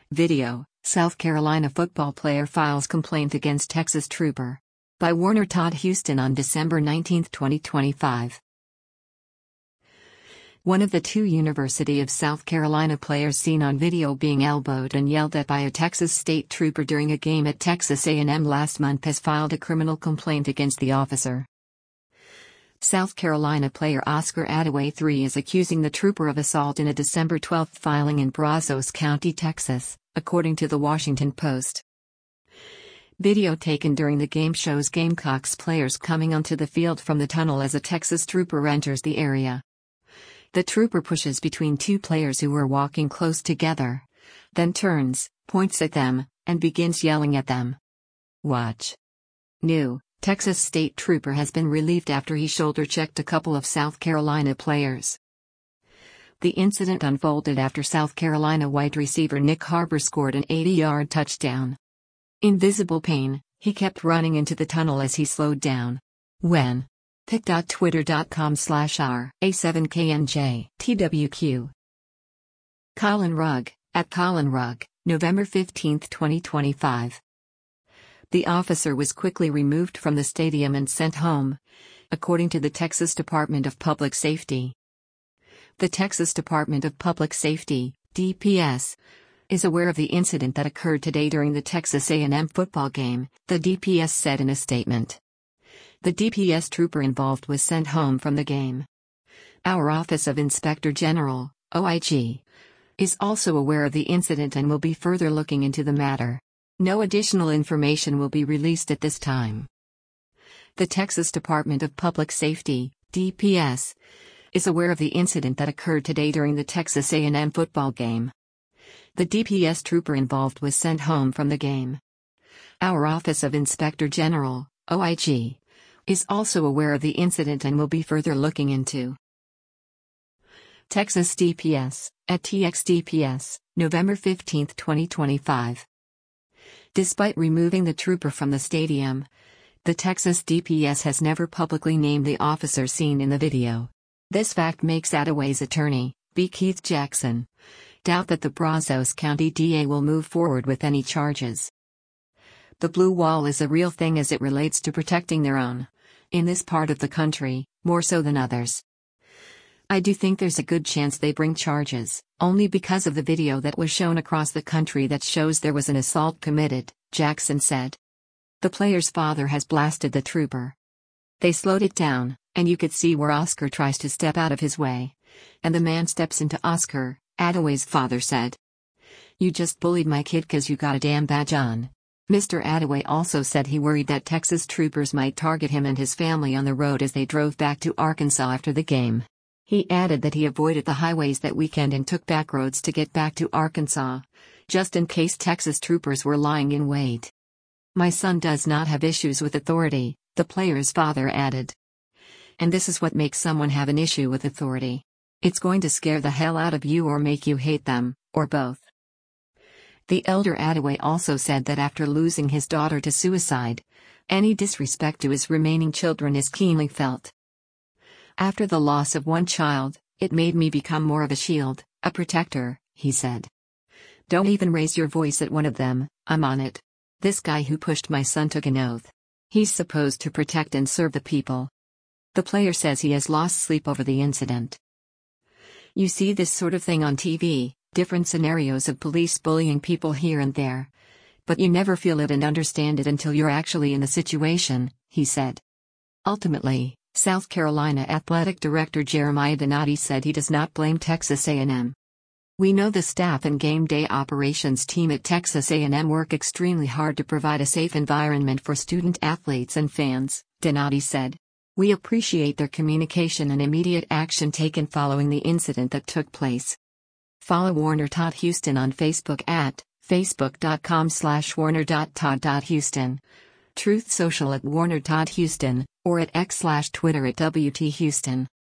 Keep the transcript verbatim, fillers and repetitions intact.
Video: South Carolina football player files complaint against Texas trooper. By Warner Todd Houston on December nineteenth, twenty twenty-five. One of the two University of South Carolina players seen on video being elbowed and yelled at by a Texas state trooper during a game at Texas A and M last month has filed a criminal complaint against the officer. South Carolina player Oscar Attaway the third is accusing the trooper of assault in a December twelfth filing in Brazos County, Texas, according to the Washington Post. Video taken during the game shows Gamecocks players coming onto the field from the tunnel as a Texas trooper enters the area. The trooper pushes between two players who were walking close together, then turns, points at them, and begins yelling at them. Watch. New: Texas state trooper has been relieved after he shoulder-checked a couple of South Carolina players. The incident unfolded after South Carolina wide receiver Nick Harbor scored an eighty-yard touchdown. In visible pain, he kept running into the tunnel as he slowed down. When pic dot twitter dot com slash R A seven K N J T W Q. Colin Rugg, at Colin Rugg, November fifteenth, twenty twenty-five. The officer was quickly removed from the stadium and sent home, according to the Texas Department of Public Safety. The Texas Department of Public Safety, D P S, is aware of the incident that occurred today during the Texas A and M football game, the D P S said in a statement. The D P S trooper involved was sent home from the game. Our Office of Inspector General, O I G, is also aware of the incident and will be further looking into the matter. No additional information will be released at this time. The Texas Department of Public Safety, D P S, is aware of the incident that occurred today during the Texas A and M football game. The D P S trooper involved was sent home from the game. Our Office of Inspector General, O I G, is also aware of the incident and will be further looking into. Texas D P S, at T X D P S, November fifteenth, twenty twenty-five. Despite removing the trooper from the stadium, the Texas D P S has never publicly named the officer seen in the video. This fact makes Attaway's attorney, B. Keith Jackson, doubt that the Brazos County D A will move forward with any charges. The blue wall is a real thing as it relates to protecting their own, in this part of the country, more so than others. I do think there's a good chance they bring charges, only because of the video that was shown across the country that shows there was an assault committed, Jackson said. The player's father has blasted the trooper. They slowed it down, and you could see where Oscar tries to step out of his way, and the man steps into Oscar, Attaway's father said. You just bullied my kid 'cause you got a damn badge on. Mister Attaway also said he worried that Texas troopers might target him and his family on the road as they drove back to Arkansas after the game. He added that he avoided the highways that weekend and took back roads to get back to Arkansas, just in case Texas troopers were lying in wait. My son does not have issues with authority, the player's father added. And this is what makes someone have an issue with authority. It's going to scare the hell out of you or make you hate them, or both. The elder Attaway also said that after losing his daughter to suicide, any disrespect to his remaining children is keenly felt. After the loss of one child, it made me become more of a shield, a protector, he said. Don't even raise your voice at one of them, I'm on it. This guy who pushed my son took an oath. He's supposed to protect and serve the people. The player says he has lost sleep over the incident. You see this sort of thing on T V. Different scenarios of police bullying people here and there. But you never feel it and understand it until you're actually in the situation, he said. Ultimately, South Carolina Athletic Director Jeremiah Donati said he does not blame Texas A and M. We know the staff and game day operations team at Texas A and M work extremely hard to provide a safe environment for student athletes and fans, Donati said. We appreciate their communication and immediate action taken following the incident that took place. Follow Warner Todd Houston on Facebook at facebook dot com slash warner dot todd dot houston, Truth Social at Warner Todd Houston, or at X slash Twitter at W T Houston.